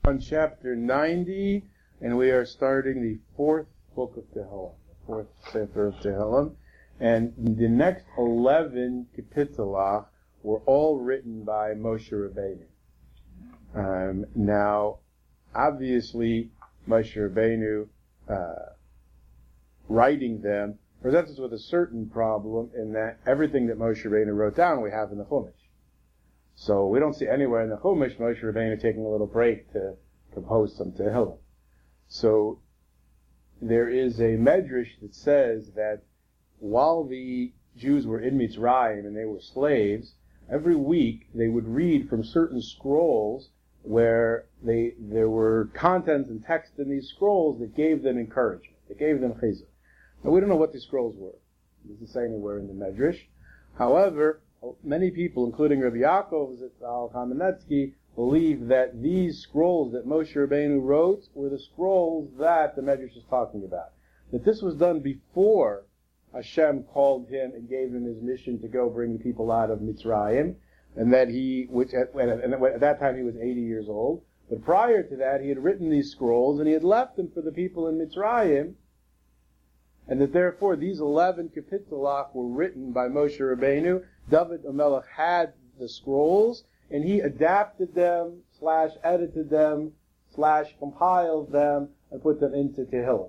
On chapter 90, and we are starting the fourth book of Tehillim, the fourth Sefer of Tehillim, and the next 11 kapitulach were all written by Moshe Rabbeinu. Now, obviously, Moshe Rabbeinu writing them presents us with a certain problem in that everything that Moshe Rabbeinu wrote down we have in the Chumash. So we don't see anywhere in the Chumash Moshe Rabbeinu taking a little break to compose some Tehillim. So there is a medrash that says that while the Jews were in Mitzrayim and they were slaves, every week they would read from certain scrolls where there were contents and text in these scrolls that gave them encouragement, that gave them chizuk. Now we don't know what these scrolls were. It doesn't say anywhere in the medrash. However, many people, including Rabbi Yaakov Kamenetsky, believe that these scrolls that Moshe Rabbeinu wrote were the scrolls that the Medrash is talking about. That this was done before Hashem called him and gave him his mission to go bring the people out of Mitzrayim, and that at that time he was 80 years old. But prior to that, he had written these scrolls and he had left them for the people in Mitzrayim, and that therefore these 11 kapitulach were written by Moshe Rabbeinu. David HaMelech had the scrolls, and he adapted them, /edited them, /compiled them, and put them into Tehillim.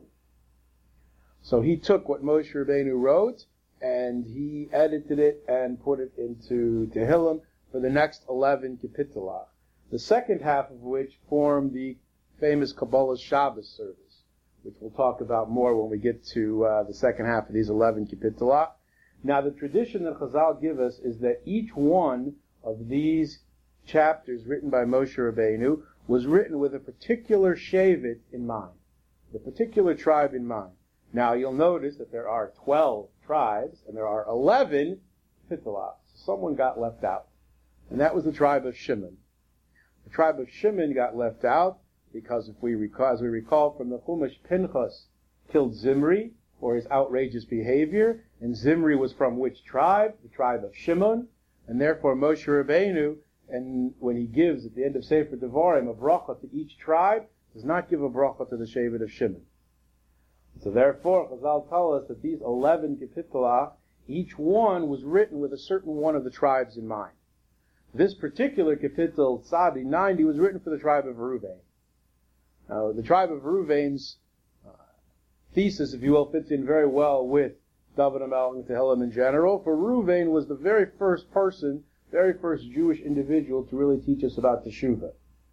So he took what Moshe Rabbeinu wrote, and he edited it and put it into Tehillim for the next 11 kapitulach. The second half of which form the famous Kabbalah Shabbos service, which we'll talk about more when we get to the second half of these 11 kapitulach. Now, the tradition that Chazal give us is that each one of these chapters written by Moshe Rabbeinu was written with a particular shevet in mind, the particular tribe in mind. Now, you'll notice that there are 12 tribes, and there are 11 kapitulach. Someone got left out, and that was the tribe of Shimon. The tribe of Shimon got left out because, as we recall from the Chumash, Pinchas killed Zimri for his outrageous behavior, and Zimri was from which tribe? The tribe of Shimon, and therefore Moshe Rabbeinu, and when he gives at the end of Sefer Devarim a bracha to each tribe, does not give a bracha to the shevet of Shimon. So therefore, Chazal tell us that these 11 kapitulach, each one was written with a certain one of the tribes in mind. This particular kapitel, Tzadi 90, was written for the tribe of Reuven. Now, the tribe of Reuven's thesis, if you will, fits in very well with David HaMelech and Tehillim in general. For Reuven was the very first person, very first Jewish individual to really teach us about Teshuvah.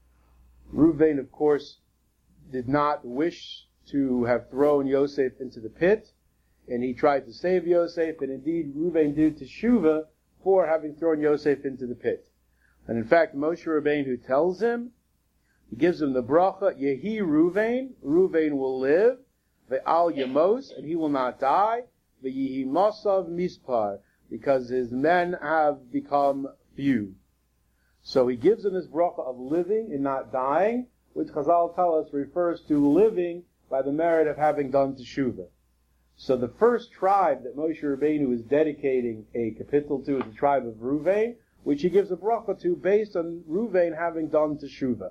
Reuven, of course, did not wish to have thrown Yosef into the pit, and he tried to save Yosef, and indeed Reuven did Teshuvah for having thrown Yosef into the pit. And in fact, Moshe Rabbeinu tells him, he gives him the bracha, Yehi Reuven, Reuven will live, Ve'al Yemos, and he will not die, Ve'yihi Mosav Mispar, because his men have become few. So he gives him this bracha of living and not dying, which Chazal tell us refers to living by the merit of having done Teshuvah. So the first tribe that Moshe Rabbeinu is dedicating a kapitel to is the tribe of Reuven, which he gives a bracha to based on Reuven having done Teshuvah.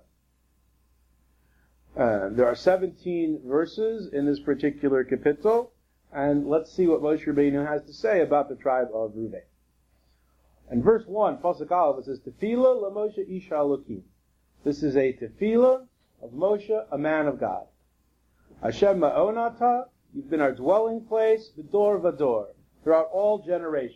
There are 17 verses in this particular kapitel, and let's see what Moshe Rabbeinu has to say about the tribe of Reuven. In verse 1, Pasuk Aleph, it says, Tefillah LaMoshe Ish Elokim. This is a tefillah of Moshe, a man of God. Hashem Ma'onata, you've been our dwelling place, V'dor V'dor, throughout all generations.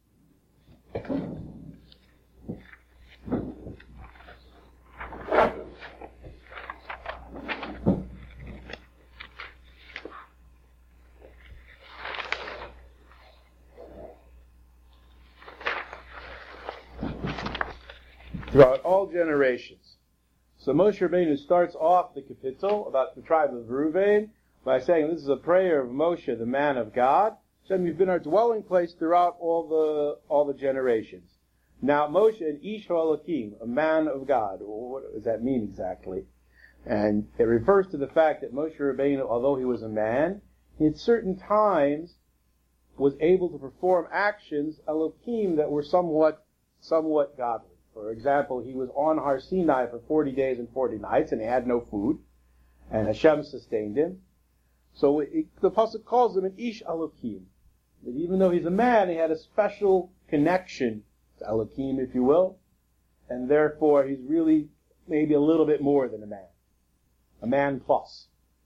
Throughout all generations. So Moshe Rabbeinu starts off the kapitel about the tribe of Reuven by saying this is a prayer of Moshe, the man of God. Hashem, you've been our dwelling place throughout all the generations. Now Moshe and Ish Elokim, a man of God. What does that mean exactly? And it refers to the fact that Moshe Rabbeinu, although he was a man, he at certain times was able to perform actions, Elokim, that were somewhat godly. For example, he was on Har Sinai for 40 days and 40 nights, and he had no food, and Hashem sustained him. So the pasuk calls him an Ish Elokim. That even though he's a man, he had a special connection to Elokim, if you will, and therefore he's really maybe a little bit more than a man plus.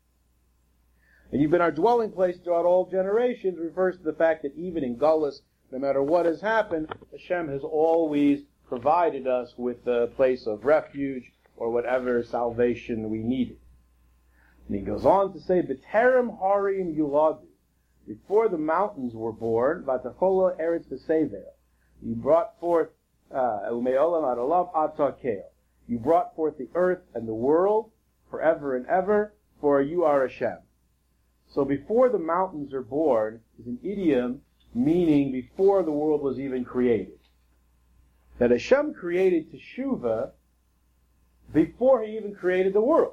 And you've been our dwelling place throughout all generations refers to the fact that even in Gullus, no matter what has happened, Hashem has always provided us with a place of refuge or whatever salvation we needed. And he goes on to say, B'terem harim yuladu, before the mountains were born, V'tachola eretz v'sevel, you brought forth u'me'olam ad olam ad takeo, you brought forth the earth and the world forever and ever, for you are Hashem. So before the mountains are born is an idiom meaning before the world was even created. That Hashem created Teshuvah before he even created the world.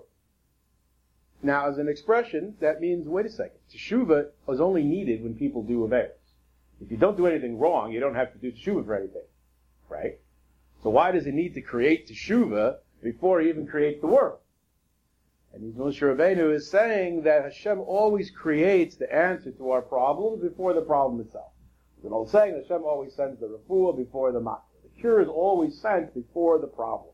Now, as an expression, that means, wait a second, Teshuvah was only needed when people do Averos. If you don't do anything wrong, you don't have to do Teshuvah for anything, right? So why does he need to create Teshuvah before he even creates the world? And Moshe Rabbeinu is saying that Hashem always creates the answer to our problems before the problem itself. There's an old saying, Hashem always sends the refuah before the matzah. The cure is always sent before the problem.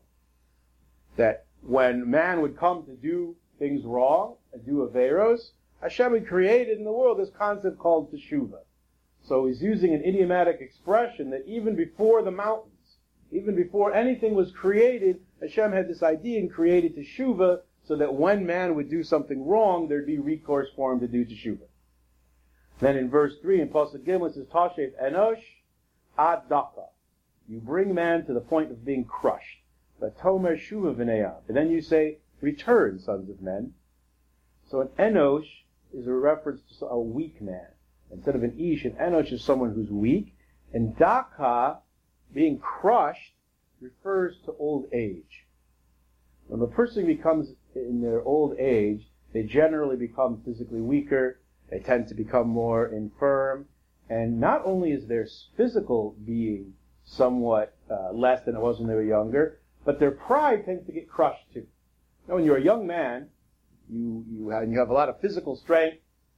That when man would come to do things wrong and do averos, Hashem had created in the world this concept called teshuvah. So he's using an idiomatic expression that even before the mountains, even before anything was created, Hashem had this idea and created teshuvah so that when man would do something wrong, there'd be recourse for him to do teshuvah. Then in verse 3 in Pasuk Gimel it says, Tashev enosh ad daka. You bring man to the point of being crushed. Vatomer shuva v'neyam. And then you say, return, sons of men. So an enosh is a reference to a weak man. Instead of an ish, an enosh is someone who's weak. And daka, being crushed, refers to old age. When a person becomes in their old age, they generally become physically weaker, they tend to become more infirm, and not only is their physical being somewhat less than it was when they were younger, but their pride tends to get crushed too. Now, when you're a young man, you have a lot of physical strength,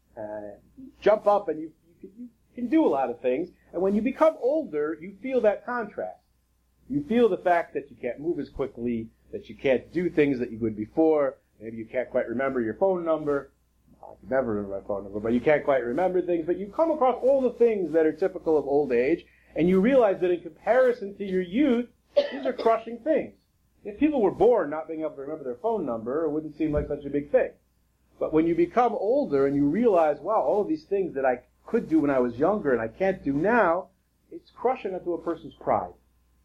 you jump up and you can do a lot of things, and when you become older, you feel that contrast. You feel the fact that you can't move as quickly, that you can't do things that you would before. Maybe you can't quite remember your phone number. I can never remember my phone number, but you can't quite remember things. But you come across all the things that are typical of old age, and you realize that in comparison to your youth, these are crushing things. If people were born not being able to remember their phone number, it wouldn't seem like such a big thing. But when you become older and you realize, wow, all of these things that I could do when I was younger and I can't do now, it's crushing unto a person's pride.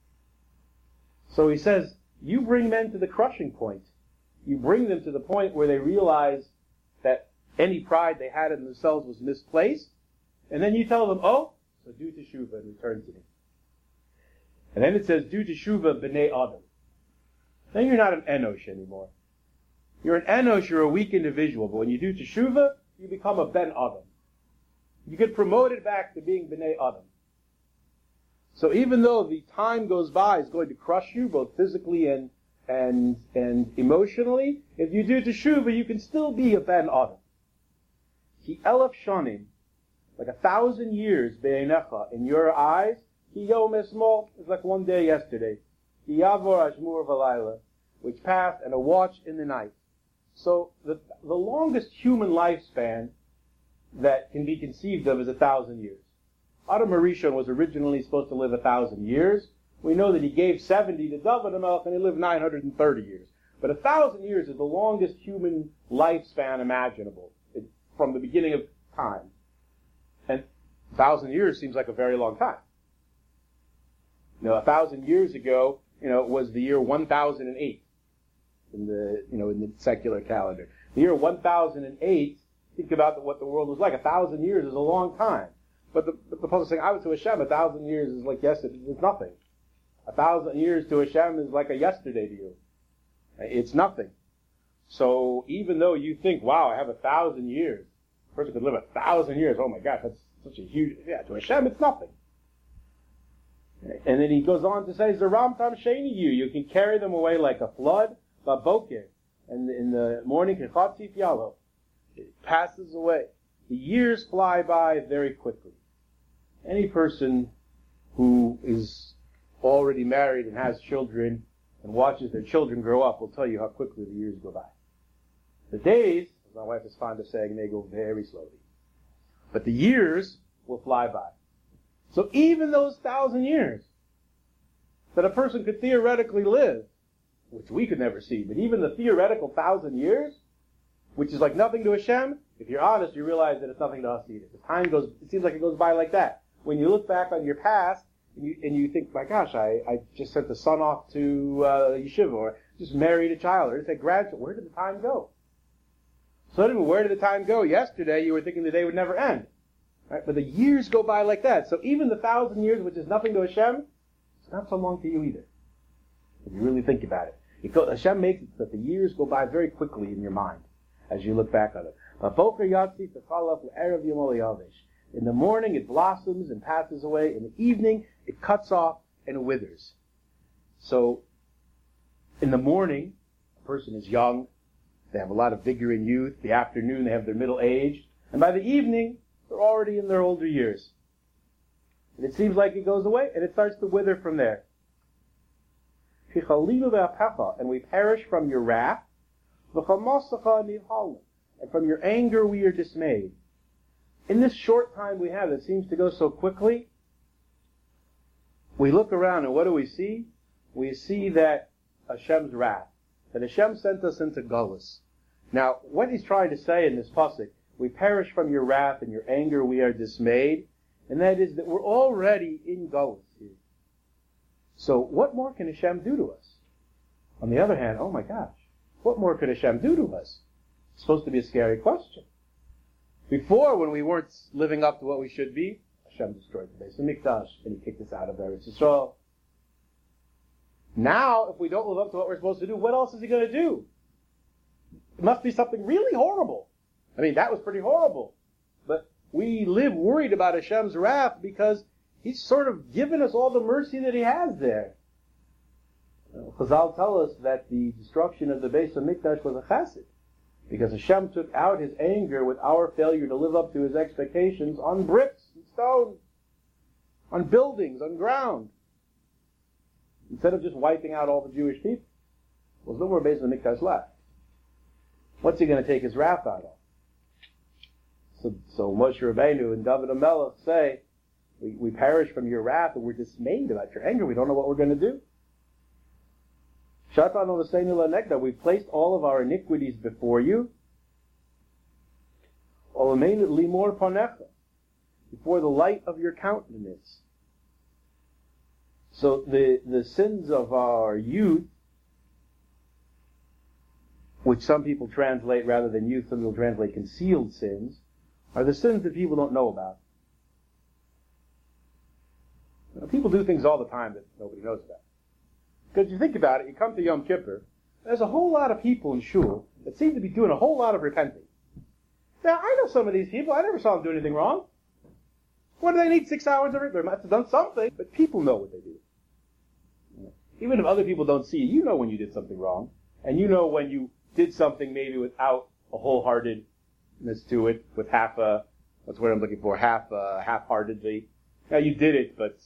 So he says, you bring men to the crushing point. You bring them to the point where they realize that any pride they had in themselves was misplaced, and then you tell them, oh, so do teshuvah and return to me. And then it says, do teshuvah b'nei adam. Then you're not an enosh anymore. You're an enosh, you're a weak individual, but when you do teshuvah, you become a ben adam. You get promoted back to being b'nei adam. So even though the time goes by is going to crush you, both physically and emotionally, if you do teshuvah, you can still be a ben adam. Ki elef shanim, like 1,000 years, be'enecha, in your eyes, ki yom esmol, is like one day yesterday. Ki yavor ashmur v'layla, which passed, and a watch in the night. So the longest human lifespan that can be conceived of is 1,000 years. Adam HaRishon was originally supposed to live 1,000 years. We know that he gave 70 to David HaMelech, and he lived 930 years. But 1,000 years is the longest human lifespan imaginable from the beginning of time. And 1,000 years seems like a very long time. 1,000 years ago, was the year 1008 in the secular calendar. The year 1008, think about what the world was like. 1,000 years is a long time. But the Prophet is saying, I would to Hashem, 1,000 years is like yesterday. It's nothing. 1,000 years to Hashem is like a yesterday to you. It's nothing. So even though you think, wow, I have 1,000 years, a person could live 1,000 years. Oh my gosh, that's such a huge. Yeah, to Hashem, it's nothing. And then he goes on to say, Zaram tam sheni you can carry them away like a flood, babokir, and in the morning, kechatzif yalo. It passes away. The years fly by very quickly. Any person who is already married and has children and watches their children grow up will tell you how quickly the years go by. The days, as my wife is fond of saying, they go very slowly. But the years will fly by. So even those 1,000 years that a person could theoretically live, which we could never see, but even the theoretical 1,000 years, which is like nothing to Hashem, if you're honest, you realize that it's nothing to us either. The time goes, it seems like it goes by like that. When you look back on your past, and you think, my gosh, I just sent the son off to yeshiva, or just married a child, or just had grandchildren. Where did the time go? So anyway, where did the time go? Yesterday, you were thinking the day would never end. Right? But the years go by like that. So even the 1,000 years, which is nothing to Hashem, it's not so long to you either. If you really think about it. Hashem makes it so that the years go by very quickly in your mind as you look back on it. In the morning it blossoms and passes away. In the evening it cuts off and withers. So in the morning a person is young. They have a lot of vigor and youth. The afternoon they have their middle age. And by the evening they're already in their older years. And it seems like it goes away and it starts to wither from there. And we perish from your wrath. And from your anger we are dismayed. In this short time we have that seems to go so quickly, we look around and what do we see? We see that Hashem's wrath, that Hashem sent us into Gullus. Now, what he's trying to say in this pasuk, we perish from your wrath and your anger we are dismayed, and that is that we're already in Gullus here. So what more can Hashem do to us? On the other hand, oh my gosh, what more could Hashem do to us? It's supposed to be a scary question. Before, when we weren't living up to what we should be, Hashem destroyed the Beis Hamikdash, and He kicked us out of Eretz Yisrael. Now, if we don't live up to what we're supposed to do, what else is He going to do? It must be something really horrible. I mean, that was pretty horrible. But we live worried about Hashem's wrath because He's sort of given us all the mercy that He has there. Chazal tell us that the destruction of the Beis Hamikdash was a chesed, because Hashem took out His anger with our failure to live up to His expectations on bricks and stone, on buildings, on ground. Instead of just wiping out all the Jewish people. Well, there's no more Beis Hamikdash left. What's He going to take His wrath out of? So Moshe Rabbeinu and David HaMelech say, we perish from your wrath and we're dismayed about your anger. We don't know what we're going to do. Shatan Ovaseinu Lanekda, we've placed all of our iniquities before you. Olameinu Limor Panecha, before the light of your countenance. So the sins of our youth, which some people translate rather than youth, some people translate concealed sins, are the sins that people don't know about. You know, people do things all the time that nobody knows about. Because you think about it, you come to Yom Kippur, there's a whole lot of people in shul that seem to be doing a whole lot of repenting. Now, I know some of these people, I never saw them do anything wrong. What do they need 6 hours every day? They must have done something, but people know what they do. Even if other people don't see you, you know when you did something wrong, and you know when you did something maybe without a wholeheartedness to it, with what's what I'm looking for, half-heartedly. Now you did it, but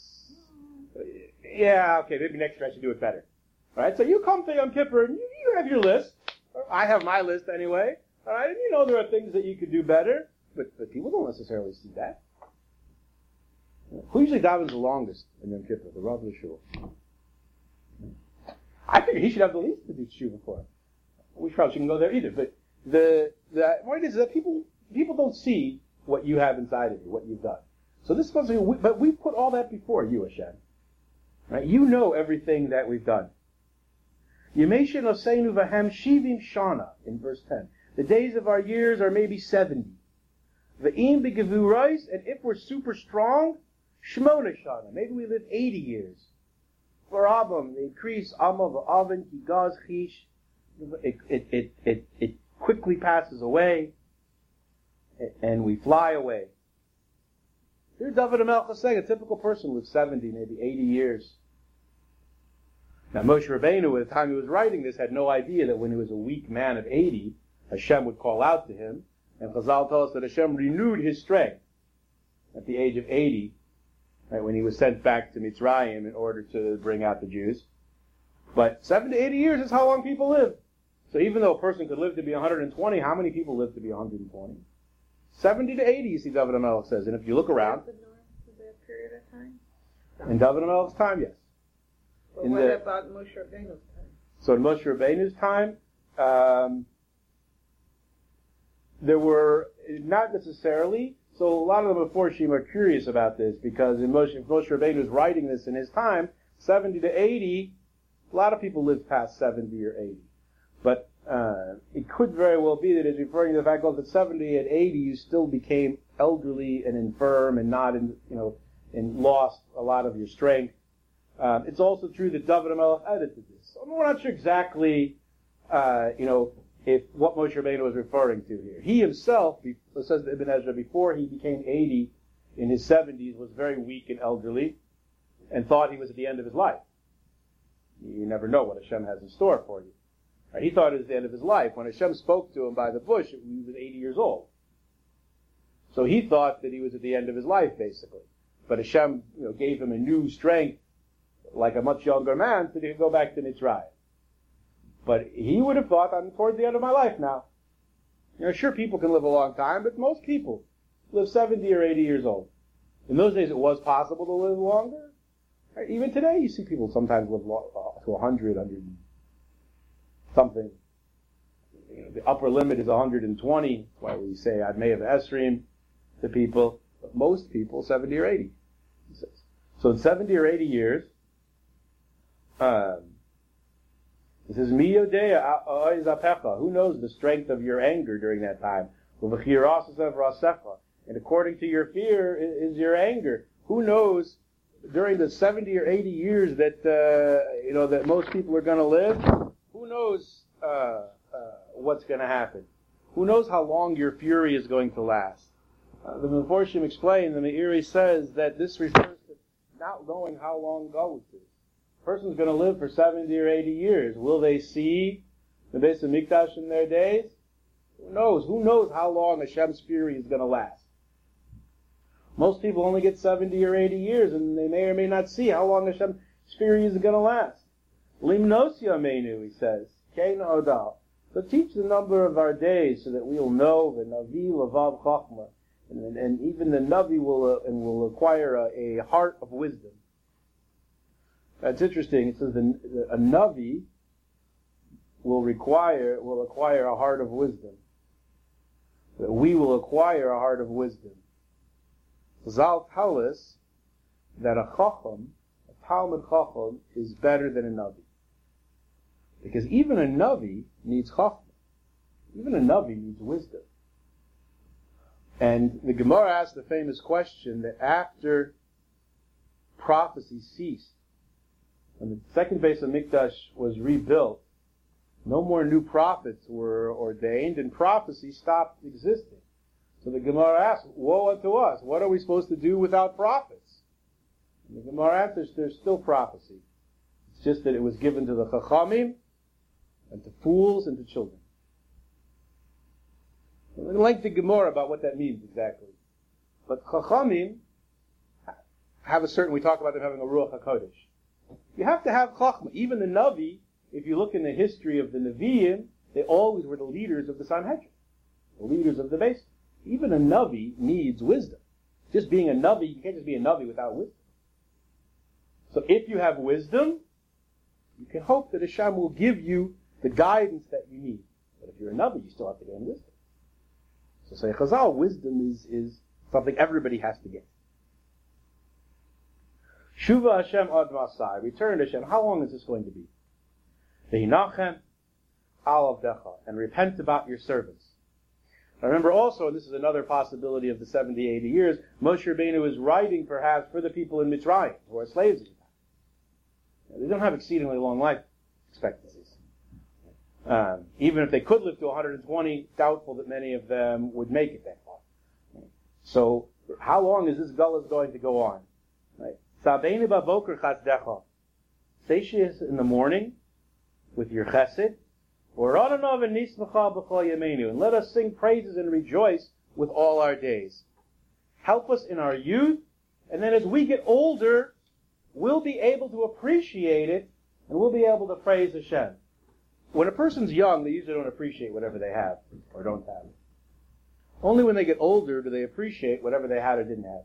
yeah, okay, maybe next year I should do it better. Alright, so you come to Yom Kippur and you have your list. I have my list anyway. Alright, and you know there are things that you could do better, but people don't necessarily see that. Who usually davens the longest in Yom Kippur? The Rav of the Shul. I figure he should have the least to do tshuva for. We probably shouldn't go there either, but the point is that people don't see what you have inside of you, what you've done. So this is supposed to be, but we put all that before you, Hashem. Right? You know everything that we've done. Yemeshin Oseinu Vahem Shivim Shana, in verse 10. The days of our years are maybe 70. V'im Begevurais, and if we're super strong, Shmona Shana, maybe we live 80 years. For Abam, the increase, Amma v'Avin, Higaz Chish, it quickly passes away, and we fly away. Here David HaMelech is saying a typical person lives 70, maybe 80 years. Now Moshe Rabbeinu, at the time he was writing this, had no idea that when he was a weak man of 80, Hashem would call out to him, and Chazal tell us that Hashem renewed his strength at the age of 80, right, when he was sent back to Mitzrayim in order to bring out the Jews. But 70 to 80 years is how long people live. So even though a person could live to be 120, how many people live to be 120? 70 to 80, you see David HaMelech says. And if you look around... the norm for that period of time? In David HaMelech's time, yes. But what about Moshe Rabbeinu's time? So in Moshe Rabbeinu's time, there were, not necessarily, so a lot of the Meforshim are curious about this, because if Moshe Rabbeinu is writing this in his time, 70 to 80, a lot of people live past 70 or 80. But it could very well be that it's referring to the fact that 70 and 80 you still became elderly and infirm and not and lost a lot of your strength. It's also true that David HaMelech edited this. So we're not sure exactly, if what Moshe Rabbeinu was referring to here. He himself, says Ibn Ezra, before he became 80 in his 70s, was very weak and elderly and thought he was at the end of his life. You never know what Hashem has in store for you. Right? He thought it was the end of his life. When Hashem spoke to him by the bush, he was 80 years old. So he thought that he was at the end of his life, basically. But Hashem, gave him a new strength, like a much younger man, so he could go back to Mitzrayim. But he would have thought, I'm toward the end of my life now. Sure, people can live a long time, but most people live 70 or 80 years old. In those days, it was possible to live longer. Even today, you see people sometimes live to 100, 100 something. The upper limit is 120. That's why we say Ad Mei Esrim to people. But most people, 70 or 80. So in 70 or 80 years, it says, Mi yodea ha'oz apecha. Who knows the strength of your anger during that time? And according to your fear is your anger. Who knows during the 70 or 80 years that that most people are going to live? Who knows what's going to happen? Who knows how long your fury is going to last? The Meforshim explain, the Meiri says that this refers to not knowing how long ago it is. A person's going to live for 70 or 80 years. Will they see the Beis HaMikdash in their days? Who knows? Who knows how long Hashem's fury is going to last? Most people only get 70 or 80 years, and they may or may not see how long Hashem's fury is going to last. Limnos yameinu, he says. Kein odal. So teach the number of our days so that we will know the Navi Lavav Chachma. And even the Navi will acquire a heart of wisdom. That's interesting. It says a Navi will acquire a heart of wisdom. That we will acquire a heart of wisdom. Zal tell us that a Chacham, a Talmud Chacham, is better than a Navi. Because even a Navi needs Chachma. Even a Navi needs wisdom. And the Gemara asked the famous question that after prophecy ceased, when the second Beis HaMikdash was rebuilt, no more new prophets were ordained, and prophecy stopped existing. So the Gemara asked, woe unto us, what are we supposed to do without prophets? And the Gemara answers, there's still prophecy. It's just that it was given to the Chachamim, and to fools, and to children. A lengthy Gemara about what that means exactly. But Chachamim have a certain, we talk about them having a Ruach HaKodesh. You have to have Chachma. Even the Navi, if you look in the history of the Nevi'im, they always were the leaders of the Sanhedrin, the leaders of the Beis. Even a Navi needs wisdom. Just being a Navi, you can't just be a Navi without wisdom. So if you have wisdom, you can hope that Hashem will give you the guidance that you need. But if you're a Navi, you still have to gain wisdom. So say Chazal, wisdom is something everybody has to get. Shuva Hashem ad masai, return to Hashem. How long is this going to be? V'hinachem al avdecha, and repent about your servants. Now remember also, and this is another possibility of the 70, 80 years, Moshe Rabbeinu is writing perhaps for the people in Mitzrayim, who are slaves in that. They don't have exceedingly long life expectancies. Even if they could live to 120, doubtful that many of them would make it that far. So How long is this galus going to go on? Right? Sabeinu baboker chasdecha. Satiate in the morning with your chesed, and let us sing praises and rejoice with all our days. Help us in our youth, and then as we get older, we'll be able to appreciate it, and we'll be able to praise Hashem. When a person's young, they usually don't appreciate whatever they have or don't have. Only when they get older do they appreciate whatever they had or didn't have.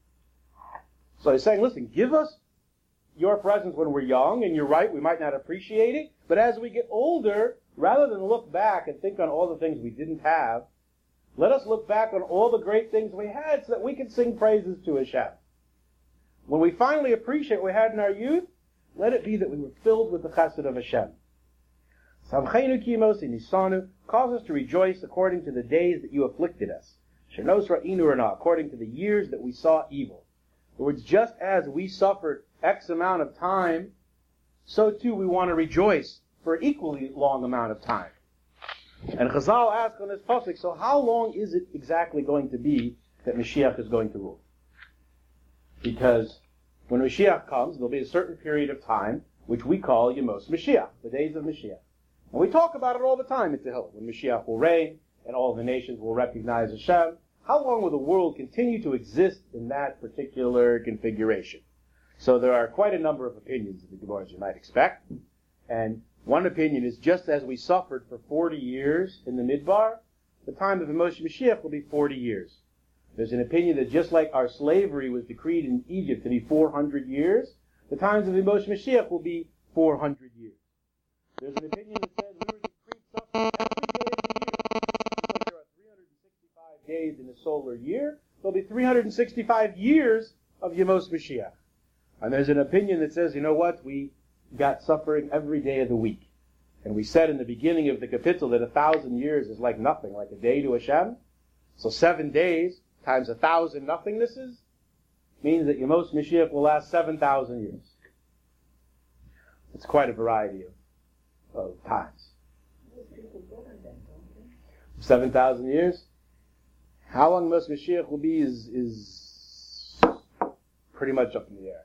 So he's saying, listen, give us your presence when we're young, and you're right, we might not appreciate it, but as we get older, rather than look back and think on all the things we didn't have, let us look back on all the great things we had so that we can sing praises to Hashem. When we finally appreciate what we had in our youth, let it be that we were filled with the chesed of Hashem. Samcheinu kimosi nisanu, cause us to rejoice according to the days that you afflicted us. Shenos ra'inu rana, according to the years that we saw evil. In other words, just as we suffered X amount of time, so too we want to rejoice for an equally long amount of time. And Chazal asked on this pasuk, so how long is it exactly going to be that Mashiach is going to rule? Because when Mashiach comes, there'll be a certain period of time which we call Yemos Mashiach, the days of Mashiach. And we talk about it all the time at Tehillah, when Mashiach will reign and all the nations will recognize Hashem. How long will the world continue to exist in that particular configuration? So there are quite a number of opinions in the Gemara, as you might expect. And one opinion is just as we suffered for 40 years in the Midbar, the time of the Moshe Mashiach will be 40 years. There's an opinion that just like our slavery was decreed in Egypt to be 400 years, the times of the Moshe Mashiach will be 400 years. There's an opinion that says we were decreed suffering every day of the year. When there are 365 days in a solar year, there'll be 365 years of Yemos Mashiach. And there's an opinion that says, you know what, we got suffering every day of the week. And we said in the beginning of the kapitel that 1,000 years is like nothing, like a day to Hashem. So 7 days times 1,000 nothingnesses means that Yemos Mashiach will last 7,000 years. It's quite a variety of times. 7,000 years? How long Yemos Mashiach will be is pretty much up in the air.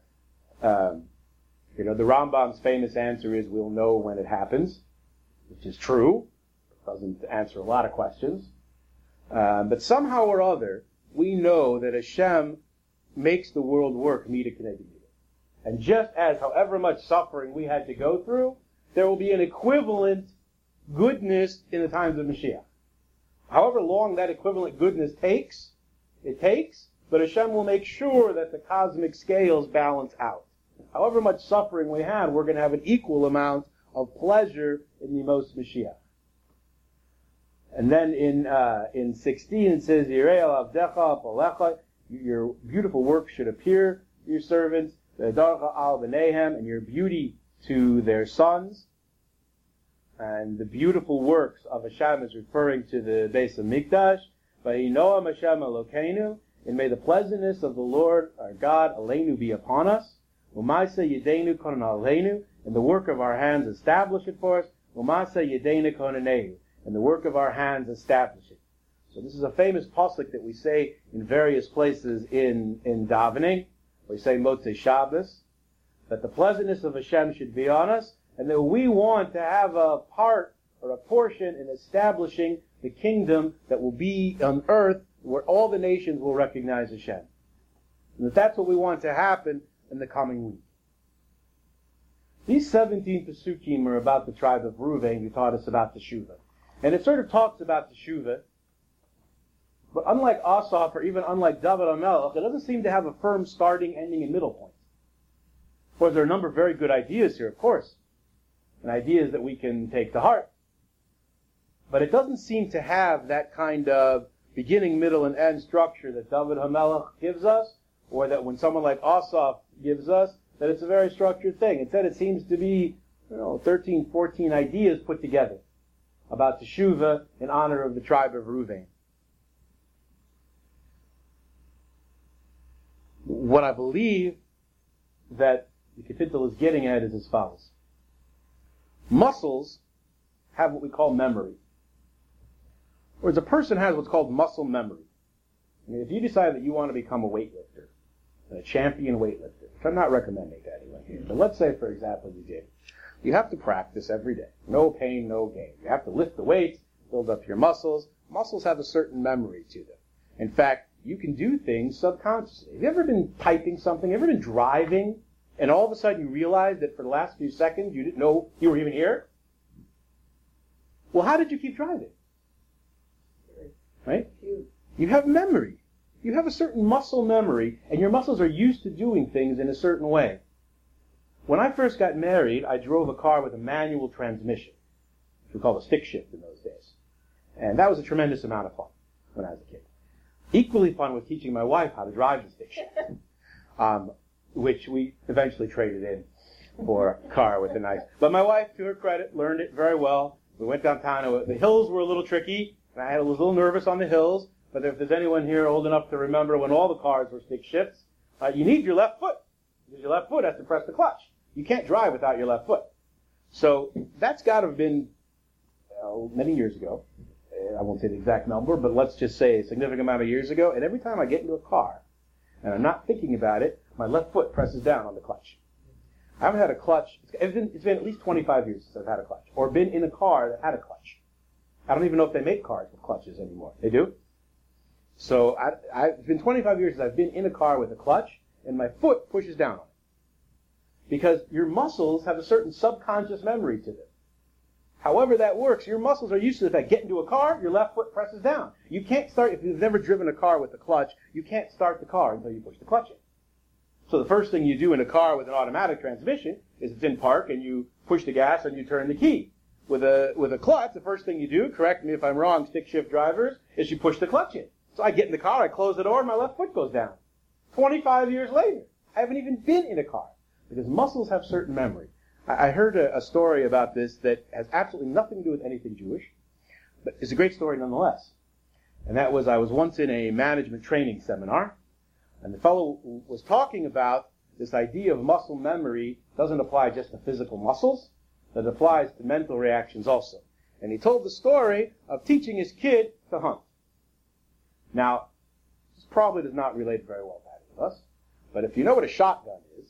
The Rambam's famous answer is we'll know when it happens, which is true. Doesn't answer a lot of questions. But somehow or other, we know that Hashem makes the world work mida k'neged mida. And just as however much suffering we had to go through, there will be an equivalent goodness in the times of Mashiach. However long that equivalent goodness takes, but Hashem will make sure that the cosmic scales balance out. However much suffering we had, we're going to have an equal amount of pleasure in the Yemos Mashiach. And then in 16 it says, Yirei al avdecha palecha, your beautiful work should appear to your servants, V'edarcha al b'neihem, and your beauty to their sons. And the beautiful works of Hashem is referring to the Beis HaMikdash. V'hinoam Hashem Elokeinu, and may the pleasantness of the Lord our God aleinu be upon us. U'maaseh yedeinu konan aleinu, and the work of our hands establish it for us. U'maaseh yedeinu konanehu, and the work of our hands establish it. So this is a famous pasuk that we say in various places in davening. We say Motzei Shabbos, that the pleasantness of Hashem should be on us, and that we want to have a part or a portion in establishing the kingdom that will be on earth where all the nations will recognize Hashem. And that's what we want to happen in the coming week. These 17 Pesukim are about the tribe of Reuven, who taught us about Teshuvah. And it sort of talks about Teshuvah, but unlike Asaph, or even unlike David HaMelech, it doesn't seem to have a firm starting, ending, and middle point. Of course, there are a number of very good ideas here, of course, and ideas that we can take to heart. But it doesn't seem to have that kind of beginning, middle, and end structure that David HaMelech gives us, or that when someone like Asaph gives us, that it's a very structured thing. Instead, it seems to be, 13, 14 ideas put together about Teshuvah in honor of the tribe of Reuven. What I believe that the Kapitel is getting at is as follows. Muscles have what we call memory. Whereas a person has what's called muscle memory. I mean, if you decide that you want to become a weightlifter, a champion weightlifter, which I'm not recommending to anyone here, but let's say, for example, you did. You have to practice every day. No pain, no gain. You have to lift the weights, build up your muscles. Muscles have a certain memory to them. In fact, you can do things subconsciously. Have you ever been typing something? Ever been driving, and all of a sudden you realize that for the last few seconds you didn't know you were even here? Well, how did you keep driving? Right? You have memory. You have a certain muscle memory, and your muscles are used to doing things in a certain way. When I first got married, I drove a car with a manual transmission, which we called a stick shift in those days. And that was a tremendous amount of fun when I was a kid. Equally fun was teaching my wife how to drive the stick shift, which we eventually traded in for a car with a nice... But my wife, to her credit, learned it very well. We went downtown. The hills were a little tricky, and I was a little nervous on the hills. But if there's anyone here old enough to remember when all the cars were stick shifts, you need your left foot, because your left foot has to press the clutch. You can't drive without your left foot. So that's got to have been many years ago. I won't say the exact number, but let's just say a significant amount of years ago. And every time I get into a car, and I'm not thinking about it, my left foot presses down on the clutch. I haven't had a clutch. It's been at least 25 years since I've had a clutch, or been in a car that had a clutch. I don't even know if they make cars with clutches anymore. They do? So it's been 25 years since I've been in a car with a clutch, and my foot pushes down on it. Because your muscles have a certain subconscious memory to them. However that works, your muscles are used to the fact, get into a car, your left foot presses down. You can't start, if you've never driven a car with a clutch, you can't start the car until you push the clutch in. So the first thing you do in a car with an automatic transmission is it's in park and you push the gas and you turn the key. With a clutch, the first thing you do, correct me if I'm wrong, stick shift drivers, is you push the clutch in. So I get in the car, I close the door, and my left foot goes down. 25 years later, I haven't even been in a car. Because muscles have certain memory. I heard a story about this that has absolutely nothing to do with anything Jewish, but it's a great story nonetheless. And that was, I was once in a management training seminar, and the fellow was talking about this idea of muscle memory doesn't apply just to physical muscles, but it applies to mental reactions also. And he told the story of teaching his kid to hunt. Now, this probably does not relate very well to any of us, but if you know what a shotgun is,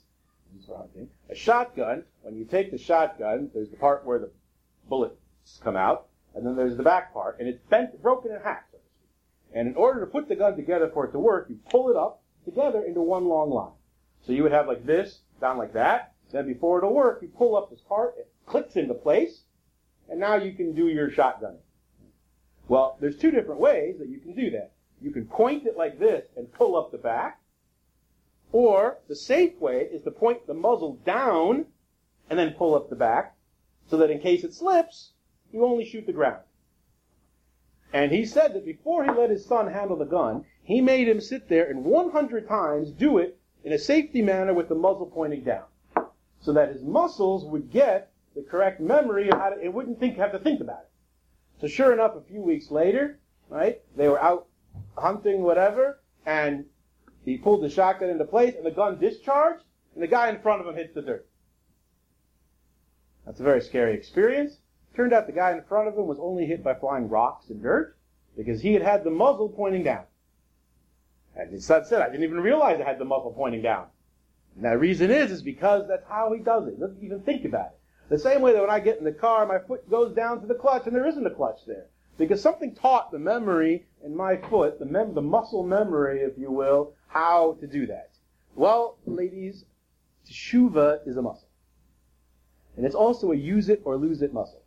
a shotgun, when you take the shotgun, there's the part where the bullets come out, and then there's the back part, and it's broken in half, so to speak. And in order to put the gun together for it to work, you pull it up together into one long line. So you would have like this, down like that, then before it'll work, you pull up this part, it clicks into place, and now you can do your shotgunning. Well, there's two different ways that you can do that. You can point it like this and pull up the back, or the safe way is to point the muzzle down and then pull up the back so that in case it slips, you only shoot the ground. And he said that before he let his son handle the gun, he made him sit there and 100 times do it in a safety manner with the muzzle pointing down so that his muscles would get the correct memory of how to, it wouldn't have to think about it. So sure enough, a few weeks later, right, they were out hunting, whatever, and he pulled the shotgun into place, and the gun discharged, and the guy in front of him hits the dirt. That's a very scary experience. Turned out the guy in front of him was only hit by flying rocks and dirt, because he had the muzzle pointing down. And his son said, I didn't even realize I had the muzzle pointing down. And the reason is because that's how he does it. He doesn't even think about it. The same way that when I get in the car, my foot goes down to the clutch, and there isn't a clutch there. Because something taught the memory in my foot, the muscle memory, if you will, how to do that. Well, ladies, teshuvah is a muscle. And it's also a use it or lose it muscle.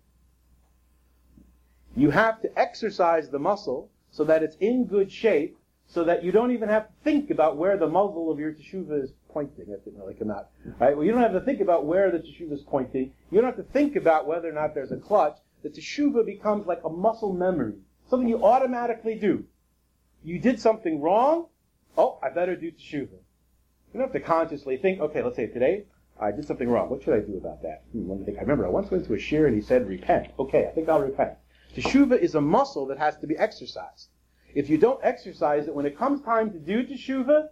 You have to exercise the muscle so that it's in good shape, so that you don't even have to think about where the muzzle of your teshuvah is pointing. That didn't really come out. Right? Well, you don't have to think about where the teshuvah is pointing. You don't have to think about whether or not there's a clutch. The teshuvah becomes like a muscle memory, something you automatically do. You did something wrong, oh, I better do teshuvah. You don't have to consciously think, okay, let's say today, I did something wrong. What should I do about that? Let me think. I remember I once went to a shir and he said, repent. Okay, I think I'll repent. Teshuvah is a muscle that has to be exercised. If you don't exercise it, when it comes time to do teshuvah,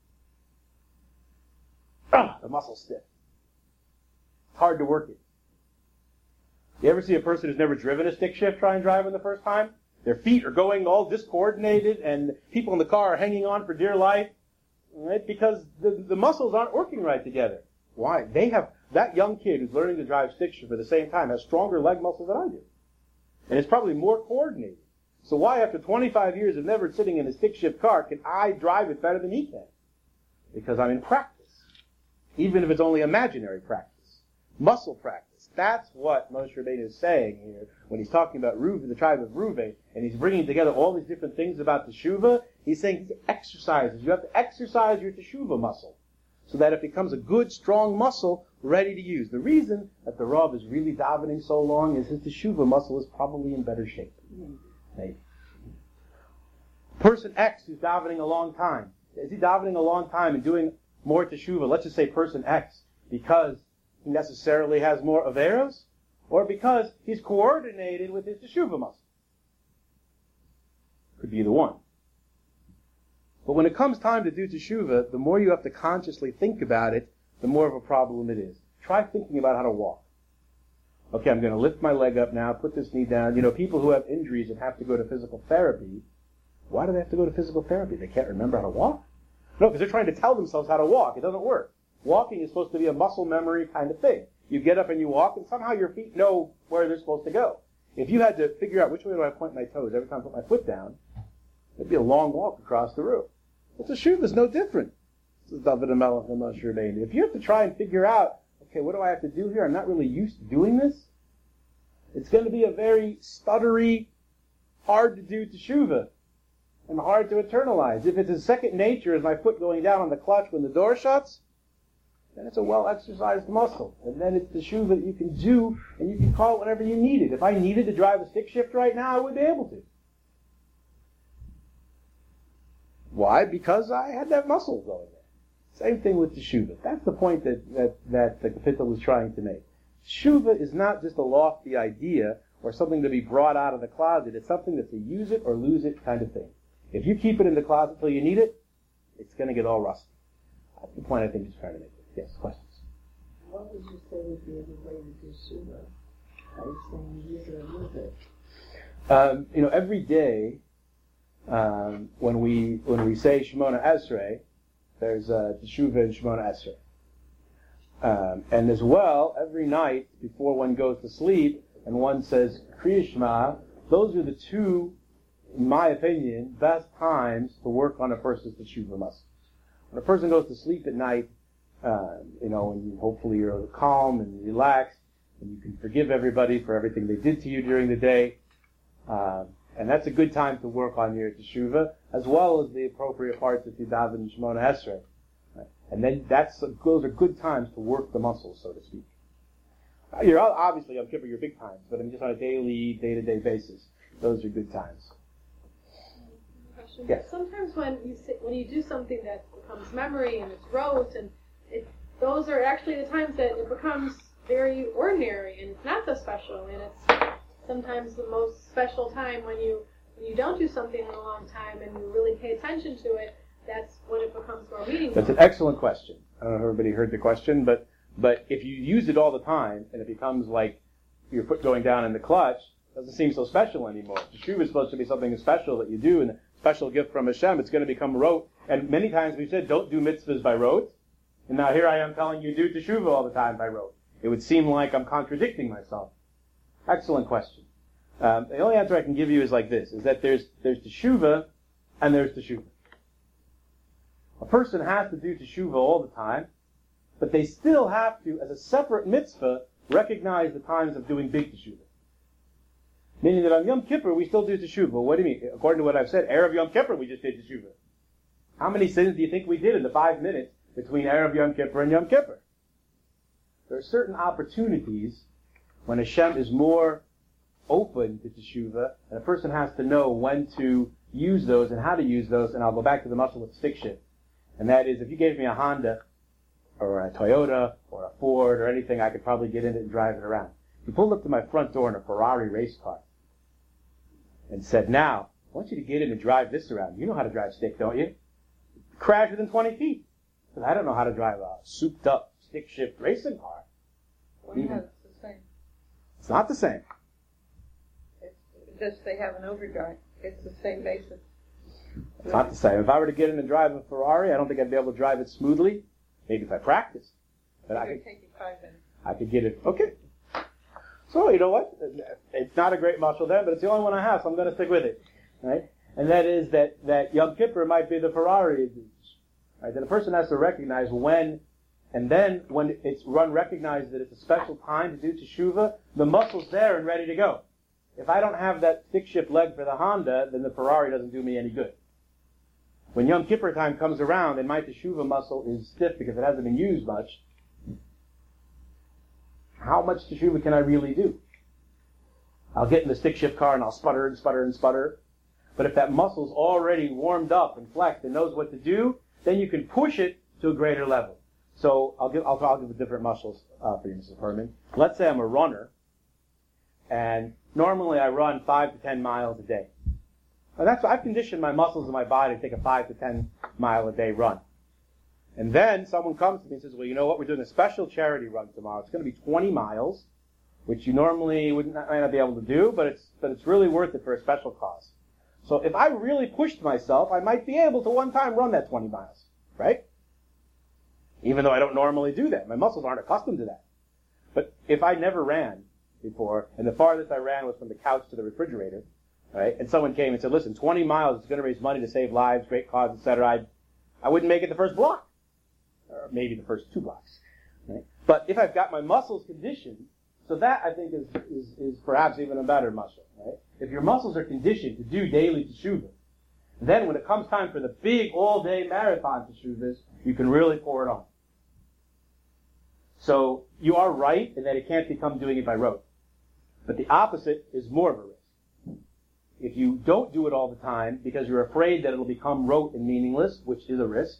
the muscle's stiff. It's hard to work it. You ever see a person who's never driven a stick shift try and drive it the first time? Their feet are going all discoordinated, and people in the car are hanging on for dear life, right? Because the muscles aren't working right together. Why? That young kid who's learning to drive stick shift for the same time has stronger leg muscles than I do. And it's probably more coordinated. So why, after 25 years of never sitting in a stick shift car, can I drive it better than he can? Because I'm in practice. Even if it's only imaginary practice. Muscle practice. That's what Moshe Rabbeinu is saying here when he's talking about Reuven, the tribe of Reuven, and he's bringing together all these different things about teshuvah. He's saying exercises. You have to exercise your teshuvah muscle so that it becomes a good, strong muscle ready to use. The reason that the Rav is really davening so long is his teshuvah muscle is probably in better shape. Maybe. Person X who's davening a long time. Is he davening a long time and doing more teshuvah? Let's just say person X because he necessarily has more averos, or because he's coordinated with his teshuvah muscle. Could be either one. But when it comes time to do teshuvah, the more you have to consciously think about it, the more of a problem it is. Try thinking about how to walk. Okay, I'm going to lift my leg up now, put this knee down. You know, people who have injuries and have to go to physical therapy, why do they have to go to physical therapy? They can't remember how to walk? No, because they're trying to tell themselves how to walk. It doesn't work. Walking is supposed to be a muscle memory kind of thing. You get up and you walk, and somehow your feet know where they're supposed to go. If you had to figure out which way do I point my toes every time I put my foot down, it'd be a long walk across the room. But the teshuvah is no different. This is David HaMelech and Moshe Rabbeinu. If you have to try and figure out, okay, what do I have to do here? I'm not really used to doing this. It's going to be a very stuttery, hard to do teshuvah, and hard to internalize. If it's a second nature as my foot going down on the clutch when the door shuts, then it's a well-exercised muscle. And then it's teshuvah that you can do, and you can call it whenever you need it. If I needed to drive a stick shift right now, I would be able to. Why? Because I had that muscle going there. Same thing with teshuvah. That's the point that the Kapitel was trying to make. Teshuvah is not just a lofty idea or something to be brought out of the closet. It's something that's a use it or lose it kind of thing. If you keep it in the closet till you need it, it's going to get all rusty. That's the point I think he's trying to make. Yes, questions? What would you say would be a good way to do teshuvah? Are you saying use it or lose it? Every day when we say Shemona Esrei, there's teshuvah and Shemona Esrei. And as well, every night before one goes to sleep and one says Kriya Shema, those are the two, in my opinion, best times to work on a person's teshuvah muscle. When a person goes to sleep at night, and hopefully you're calm and relaxed, and you can forgive everybody for everything they did to you during the day. And that's a good time to work on your teshuvah, as well as the appropriate parts of Daven and Shemona Esrei. Right? And then those are good times to work the muscles, so to speak. You're obviously Yom Kippur, you're big times, but I'm just on a daily, day-to-day basis. Those are good times. Question. Yes. Sometimes when you do something that becomes memory and it's rote, and those are actually the times that it becomes very ordinary and it's not so special, and it's sometimes the most special time when you don't do something in a long time and you really pay attention to it. That's when it becomes more meaningful. That's an excellent question. I don't know if everybody heard the question, but if you use it all the time and it becomes like your foot going down in the clutch, it doesn't seem so special anymore. Teshuvah is supposed to be something special that you do, and a special gift from Hashem. It's going to become rote. And many times we've said, don't do mitzvahs by rote. And now here I am telling you, do teshuvah all the time by rote. It would seem like I'm contradicting myself. Excellent question. The only answer I can give you is like this, is that there's teshuvah and there's teshuvah. A person has to do teshuvah all the time, but they still have to, as a separate mitzvah, recognize the times of doing big teshuvah. Meaning that on Yom Kippur, we still do teshuvah. What do you mean? According to what I've said, Erev Yom Kippur, we just did teshuvah. How many sins do you think we did in the 5 minutes between Erev Yom Kippur and Yom Kippur? There are certain opportunities when Hashem is more open to teshuvah, and a person has to know when to use those and how to use those, and I'll go back to the muscle with stick shift. And that is, if you gave me a Honda, or a Toyota, or a Ford, or anything, I could probably get in it and drive it around. If you pulled up to my front door in a Ferrari race car, and said, now, I want you to get in and drive this around. You know how to drive stick, don't you? Crash within 20 feet. Because I don't know how to drive a souped-up stick-shift racing car. Why not? It's the same. It's not the same. just they have an overdrive. It's the same basis. It's not the same. If I were to get in and drive a Ferrari, I don't think I'd be able to drive it smoothly. Maybe if I practiced. But it could take you 5 minutes. I could get it. Okay. So, you know what? It's not a great muscle then, but it's the only one I have, so I'm going to stick with it. Right? And that is that Yom Kippur might be the Ferrari. Right? That a person has to recognize when, and then when it's recognized that it's a special time to do Teshuvah, the muscle's there and ready to go. If I don't have that stick-shift leg for the Honda, then the Ferrari doesn't do me any good. When Yom Kippur time comes around and my Teshuvah muscle is stiff because it hasn't been used much, how much Teshuvah can I really do? I'll get in the stick-shift car and I'll sputter and sputter and sputter. But if that muscle's already warmed up and flexed and knows what to do, then you can push it to a greater level. So I'll give the different muscles for you, Mrs. Herman. Let's say I'm a runner, and normally I run 5 to 10 miles a day. And I've conditioned my muscles in my body to take a 5 to 10 mile a day run. And then someone comes to me and says, well, you know what, we're doing a special charity run tomorrow. It's going to be 20 miles, which you normally might not be able to do, but it's really worth it for a special cause. So if I really pushed myself, I might be able to one time run that 20 miles, right? Even though I don't normally do that. My muscles aren't accustomed to that. But if I never ran before, and the farthest I ran was from the couch to the refrigerator, right? And someone came and said, listen, 20 miles is going to raise money to save lives, great cause, etc. I wouldn't make it the first block. Or maybe the first 2 blocks. Right? But if I've got my muscles conditioned, so that I think is perhaps even a better muscle, right? If your muscles are conditioned to do daily teshuvah, then when it comes time for the big all-day marathon teshuvahs, you can really pour it on. So you are right in that it can't become doing it by rote. But the opposite is more of a risk. If you don't do it all the time because you're afraid that it'll become rote and meaningless, which is a risk,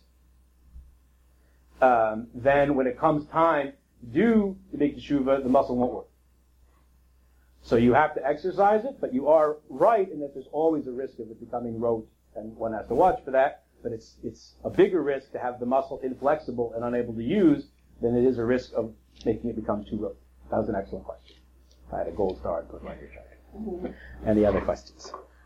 then when it comes time to do the big teshuvah, the muscle won't work. So you have to exercise it, but you are right in that there's always a risk of it becoming rote, and one has to watch for that. But it's a bigger risk to have the muscle inflexible and unable to use than it is a risk of making it become too rote. That was an excellent question. If I had a gold star, I'd put it right here. Any other questions?